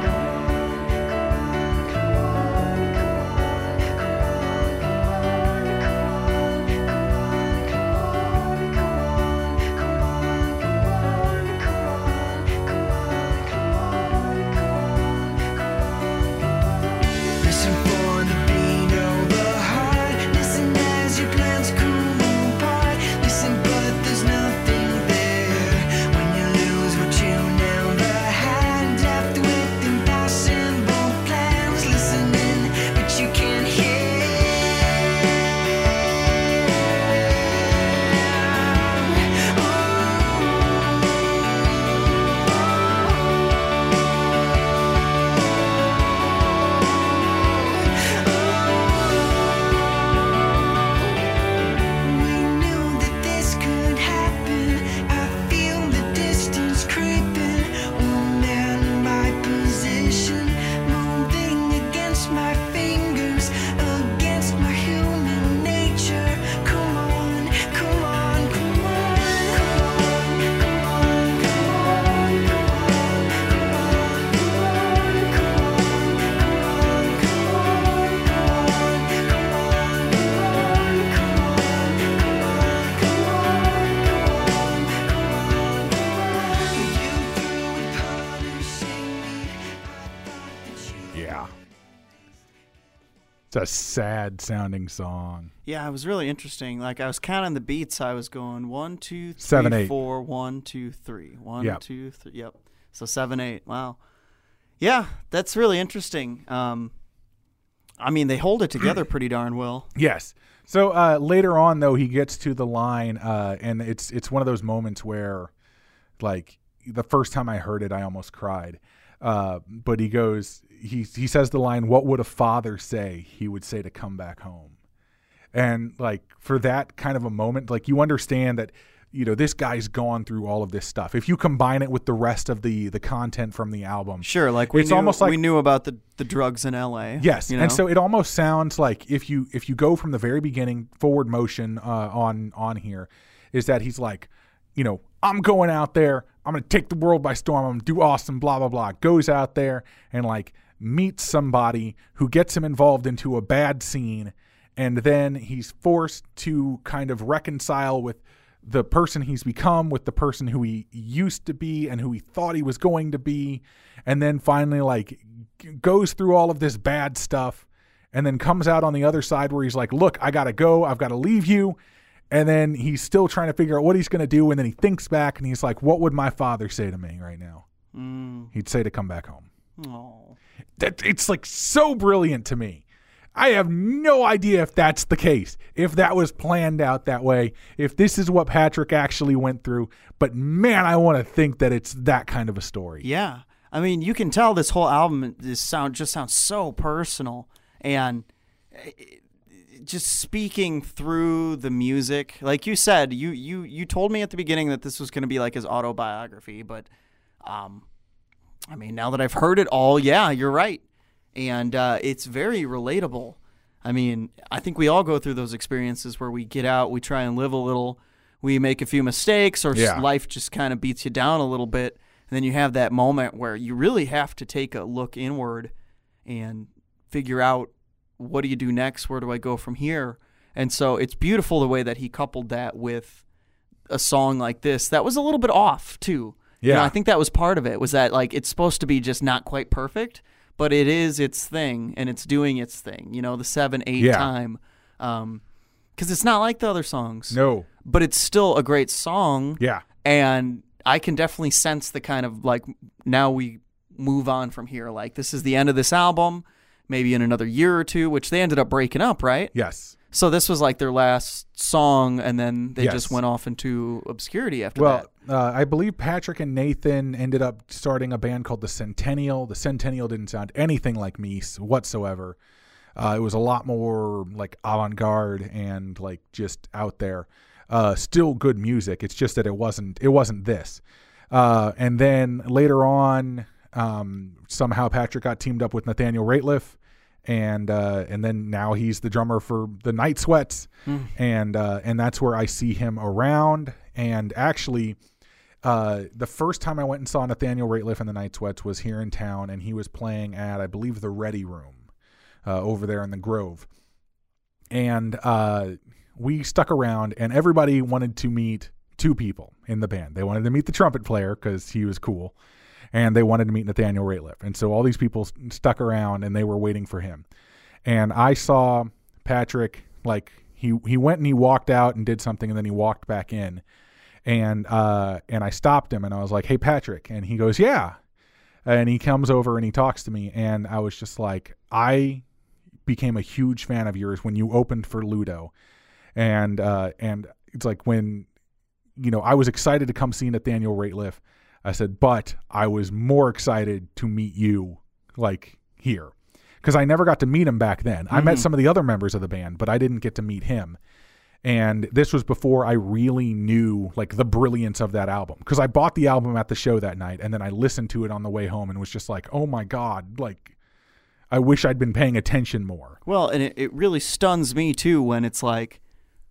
Listen for the beat of the heart. Listen as your plans come apart. Listen, but there's nothing there. When you lose what you never had, left with impossible plans. Listening, but you can't hear. We knew that this could happen. I feel the distance creeping. One man in my position, moving against my fingers, against my human nature. Come on, come on, come on, come on, come on, come on, come on, come on, come on, Yeah. It's a sad sounding song. Yeah, it was really interesting. Like I was counting the beats. I was going 1, 2, 3, 7, 8. 4, 1, 2, 3. 1, Yep. 2, 3. Yep. So 7, 8. Wow. Yeah, that's really interesting. I mean, they hold it together pretty darn well. Yes. So later on, though, he gets to the line, and it's one of those moments where, like, the first time I heard it, I almost cried. But he goes, he says the line, "What would a father say?" He would say to come back home. And like for that kind of a moment, like you understand that, you know, this guy's gone through all of this stuff. If you combine it with the rest of the content from the album, Sure, like It's almost like- we knew about the drugs in LA. yes, you know? and so it almost sounds like if you go from the very beginning, forward motion on here, is that he's like, you know, I'm going out there, I'm gonna take the world by storm, I'm gonna do awesome, blah blah blah. Goes out there and like meets somebody who gets him involved into a bad scene, and then he's forced to kind of reconcile with the person he's become, with the person who he used to be and who he thought he was going to be, and then finally like goes through all of this bad stuff and then comes out on the other side where he's like, look, I gotta go, I've got to leave you. And then he's still trying to figure out what he's going to do, and then he thinks back and he's like, what would my father say to me right now? He'd say to come back home. Oh. It's like so brilliant to me. I have no idea if that's the case, if that was planned out that way, if this is what Patrick actually went through. But man, I want to think that it's that kind of a story. Yeah. I mean, you can tell this whole album just sounds so personal, and just speaking through the music, like you said, you told me at the beginning that this was going to be like his autobiography, but I mean, now that I've heard it all, yeah, you're right, and it's very relatable. I mean, I think we all go through those experiences where we get out, we try and live a little, we make a few mistakes, or Yeah. life just kind of beats you down a little bit, and then you have that moment where you really have to take a look inward and figure out, what do you do next? Where do I go from here? And so it's beautiful the way that he coupled that with a song like this that was a little bit off too. You know, Yeah. I think that was part of it, was that like it's supposed to be just not quite perfect, but it is its thing and it's doing its thing. You know, the 7/8 Yeah. time, because it's not like the other songs. No. But it's still a great song. Yeah. And I can definitely sense the kind of like, now we move on from here. Like, this is the end of this album, maybe in another year or two, which they ended up breaking up, right? Yes. So this was like their last song, and then they Yes. just went off into obscurity after Well, that. I believe Patrick and Nathan ended up starting a band called the Centennial. The Centennial didn't sound anything like Mies whatsoever. It was a lot more like avant-garde and like just out there. Still good music. It's just that it wasn't this. And then later on, somehow Patrick got teamed up with Nathaniel Rateliff, and then now he's the drummer for the Night Sweats, and that's where I see him around. And actually, the first time I went and saw Nathaniel Rateliff and the Night Sweats was here in town, and he was playing at, I believe, the Ready Room over there in the Grove. And we stuck around, and everybody wanted to meet two people in the band. They wanted to meet the trumpet player because he was cool, and they wanted to meet Nathaniel Rateliff. And so all these people stuck around, and they were waiting for him. And I saw Patrick, like, he went and he walked out and did something, and then he walked back in. And I stopped him, and I was like, "Hey, Patrick." And he goes, "Yeah." And he comes over and he talks to me, and I was just like, I became a huge fan of yours when you opened for Ludo. And it's like when, you know, I was excited to come see Nathaniel Rateliff. I said, but I was more excited to meet you, like, here. Because I never got to meet him back then. I met some of the other members of the band, but I didn't get to meet him. And this was before I really knew, like, the brilliance of that album. Because I bought the album at the show that night, and then I listened to it on the way home and was just like, oh my God, like, I wish I'd been paying attention more. Well, and it really stuns me, too, when it's like,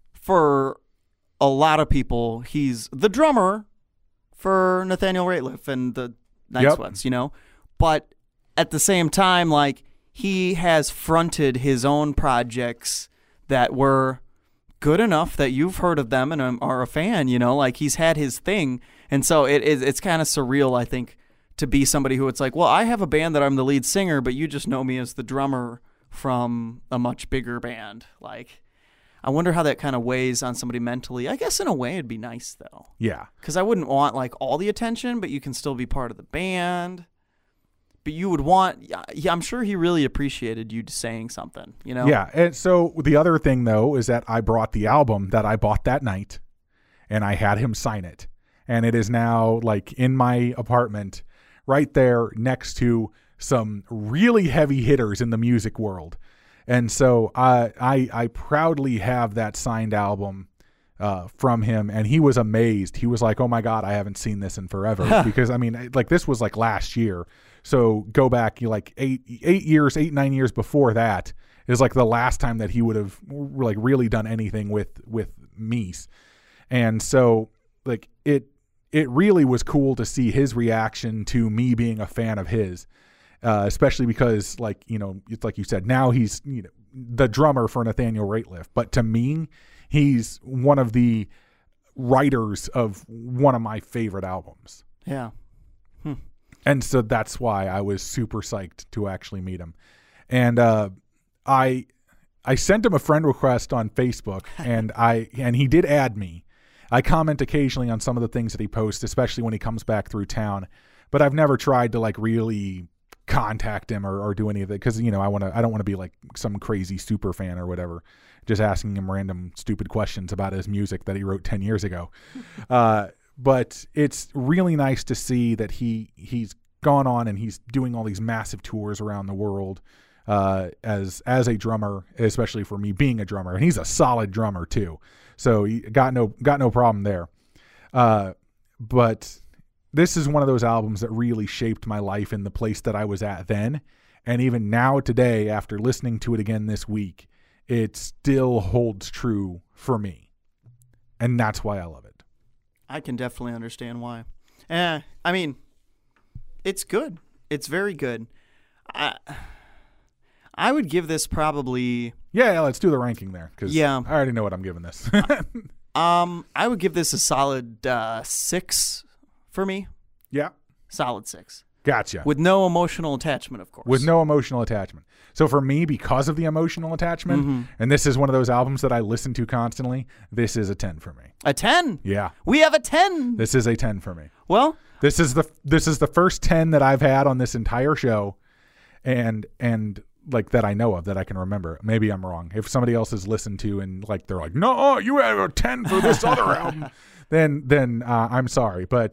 for a lot of people, he's the drummer for Nathaniel Rateliff and the Night Sweats, you know? But at the same time, like, he has fronted his own projects that were good enough that you've heard of them and are a fan, you know? Like, he's had his thing. And so it's kind of surreal, I think, to be somebody who it's like, well, I have a band that I'm the lead singer, but you just know me as the drummer from a much bigger band. Like, I wonder how that kind of weighs on somebody mentally. I guess in a way it'd be nice, though. Yeah. Because I wouldn't want, like, all the attention, but you can still be part of the band. But you would want, yeah, I'm sure he really appreciated you saying something, you know? Yeah. And so the other thing, though, is that I brought the album that I bought that night, and I had him sign it. And it is now, like, in my apartment right there next to some really heavy hitters in the music world. And so I proudly have that signed album from him, and he was amazed. He was like, oh my God, I haven't seen this in forever. Because, I mean, like, this was like last year. So go back, like 9 years before that is like the last time that he would have like really done anything with Mies. And so like it really was cool to see his reaction to me being a fan of his, especially because, like, you know, it's like you said, now he's, you know, the drummer for Nathaniel Rateliff, but to me, he's one of the writers of one of my favorite albums. Yeah. And so that's why I was super psyched to actually meet him. And I sent him a friend request on Facebook, and he did add me. I comment occasionally on some of the things that he posts, especially when he comes back through town. But I've never tried to like really contact him or do any of it because, you know, I don't want to be like some crazy super fan or whatever, just asking him random stupid questions about his music that he wrote 10 years ago. But it's really nice to see that he's gone on and he's doing all these massive tours around the world as a drummer, especially for me being a drummer, and he's a solid drummer too. So he got no problem there. But this is one of those albums that really shaped my life in the place that I was at then, and even now today, after listening to it again this week, it still holds true for me, and that's why I love it. I can definitely understand why. I mean, it's good. It's very good. I would give this probably... Yeah, let's do the ranking there, because Yeah. I already know what I'm giving this. I would give this a solid 6 for me. Yeah. Solid 6. Gotcha. With no emotional attachment, of course. With no emotional attachment. So for me, because of the emotional attachment, and this is one of those albums that I listen to constantly, this is a 10 for me. A 10? Yeah. We have a 10. This is a 10 for me. Well, This is the first 10 that I've had on this entire show, and like that I know of, that I can remember. Maybe I'm wrong. If somebody else has listened to and like they're like, no, you have a 10 for this other album, then I'm sorry. But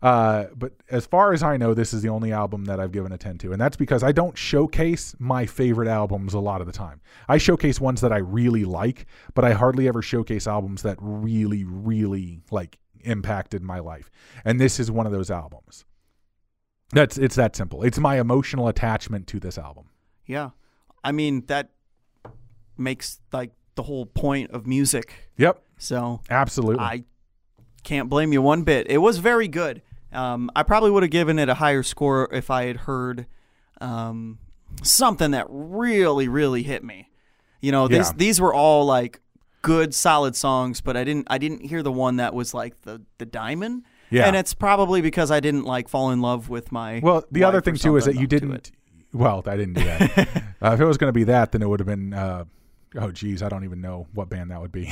as far as I know, this is the only album that I've given a 10 to, and that's because I don't showcase my favorite albums a lot of the time. I showcase ones that I really like, but I hardly ever showcase albums that really, really like impacted my life. And this is one of those albums. It's that simple. It's my emotional attachment to this album. yeah. I mean, that makes like the whole point of music. Yep, So absolutely. I can't blame you one bit. It was very good. I probably would have given it a higher score if I had heard something that really, really hit me. You know, these were all like good, solid songs, but I didn't hear the one that was like the diamond. Yeah. And it's probably because I didn't like fall in love with my Well, the other wife or thing too is that something you up to didn't. it. Well, I didn't do that. If it was going to be that, then it would have been. Oh, geez, I don't even know what band that would be.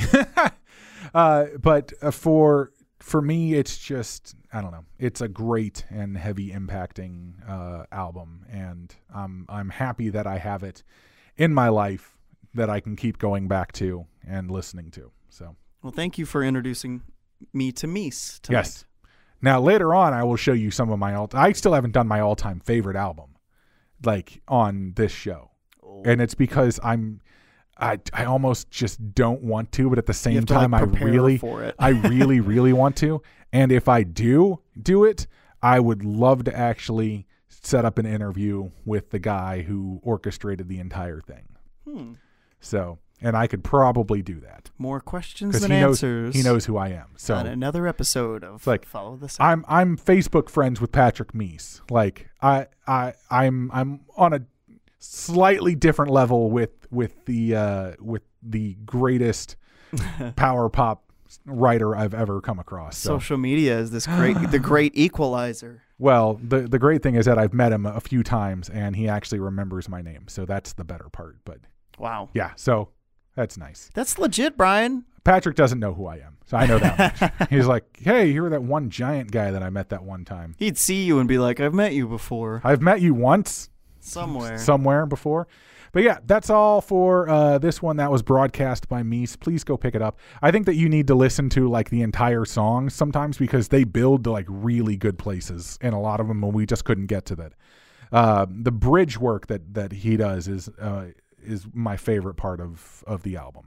But for me, it's just, I don't know. It's a great and heavy impacting album, and I'm happy that I have it in my life that I can keep going back to and listening to. So, Well, thank you for introducing me to Mies tonight. yes. Now later on, I will show you some of my I still haven't done my all-time favorite album, like on this show, and it's because I almost just don't want to, but at the You same have to, time, like, I prepare really, for it. I really, really want to. And if I do it, I would love to actually set up an interview with the guy who orchestrated the entire thing. So, and I could probably do that More questions because than he answers. knows who I am. So On another episode of like, Follow the Sound. I'm Facebook friends with Patrick Mies. Like I'm on a slightly different level with the greatest power pop writer I've ever come across. So. Social media is this the great equalizer. Well, the great thing is that I've met him a few times and he actually remembers my name. So that's the better part. But Wow. yeah, so that's nice. That's legit, Brian. Patrick doesn't know who I am. So I know that much. He's like, hey, you're that one giant guy that I met that one time. He'd see you and be like, I've met you before. I've met you once. Somewhere before. But yeah, that's all for this one that was broadcast by Mies. Please go pick it up. I think that you need to listen to like the entire song sometimes because they build to like really good places, and a lot of them we just couldn't get to that. The bridge work that he does is my favorite part of the album.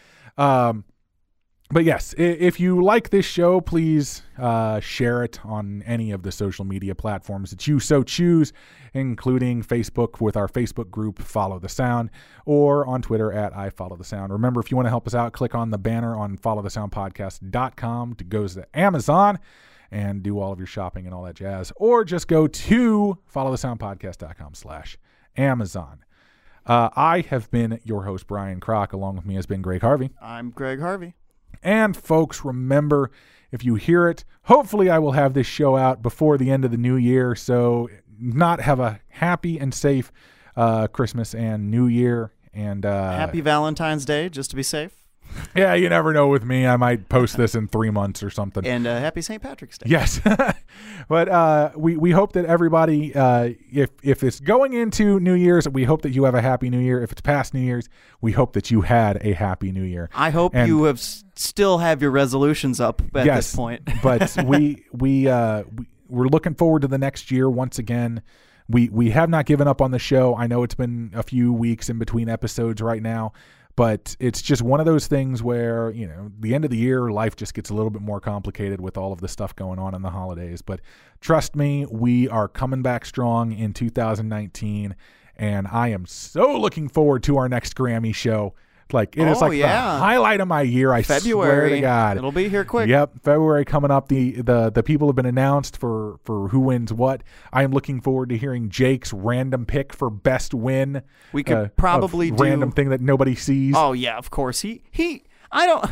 But yes, if you like this show, please share it on any of the social media platforms that you so choose, including Facebook with our Facebook group, Follow the Sound, or on Twitter at @IFollowTheSound. Remember, if you want to help us out, click on the banner on followthesoundpodcast.com to go to Amazon and do all of your shopping and all that jazz, or just go to followthesoundpodcast.com/Amazon. I have been your host, Brian Kroc. Along with me has been Greg Harvey. I'm Greg Harvey. And folks, remember, if you hear it, hopefully I will have this show out before the end of the new year. So not have a happy and safe Christmas and New Year. And Happy Valentine's Day, just to be safe. Yeah, you never know with me. I might post this in 3 months or something. And happy St. Patrick's Day. Yes. But we hope that everybody, if it's going into New Year's, we hope that you have a happy New Year. If it's past New Year's, we hope that you had a happy New Year. I hope you have still have your resolutions up at this point. But we're looking forward to the next year once again. We have not given up on the show. I know it's been a few weeks in between episodes right now, but it's just one of those things where, you know, the end of the year, life just gets a little bit more complicated with all of the stuff going on in the holidays. But trust me, we are coming back strong in 2019, and I am so looking forward to our next Grammy show. Like, it is like the highlight of my year. I swear to God. It'll be here quick. Yep, February coming up. The people have been announced for who wins what. I am looking forward to hearing Jake's random pick for best win. We could probably do random thing that nobody sees. Oh yeah, of course.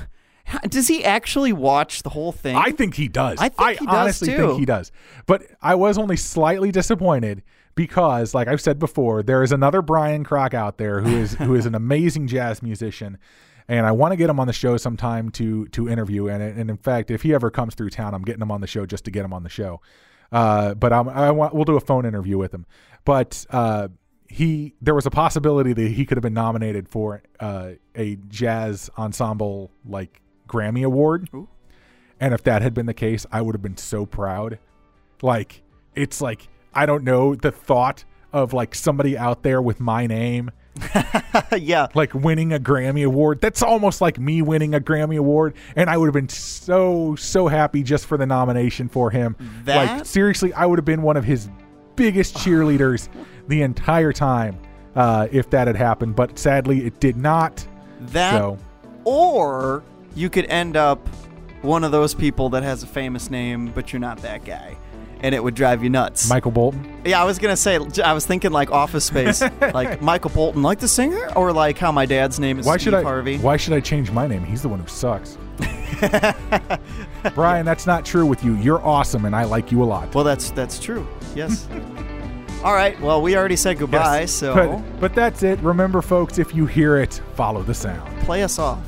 Does he actually watch the whole thing? I think he does. I think he does, honestly too. think he does. But I was only slightly disappointed because, like I've said before, there is another Brian Kroc out there who is an amazing jazz musician, and I want to get him on the show sometime to interview. And in fact, if he ever comes through town, I'm getting him on the show just to get him on the show. But we'll do a phone interview with him. But there was a possibility that he could have been nominated for a jazz ensemble like Grammy Award. Ooh. And if that had been the case, I would have been so proud. Like, it's like, I don't know, the thought of like somebody out there with my name Yeah. like winning a Grammy Award. That's almost like me winning a Grammy Award, and I would have been so happy just for the nomination for him. Like, seriously, I would have been one of his biggest cheerleaders the entire time if that had happened, but sadly it did not. Or you could end up one of those people that has a famous name, but you're not that guy, and it would drive you nuts. Michael Bolton. Yeah, I was going to say, I was thinking like Office Space, like Michael Bolton, like the singer, or like how my dad's name is Steve Harvey. Why should I change my name? He's the one who sucks. Brian, that's not true with you. You're awesome, and I like you a lot. Well, that's true. Yes. All right. Well, we already said goodbye, Yes. so But that's it. Remember, folks, if you hear it, follow the sound. play us off.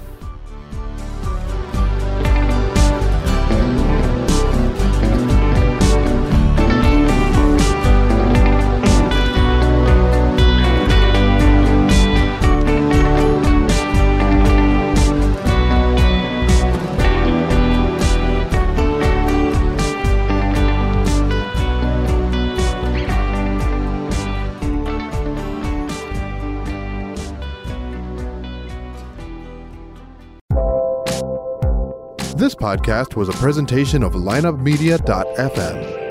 This podcast was a presentation of lineupmedia.fm.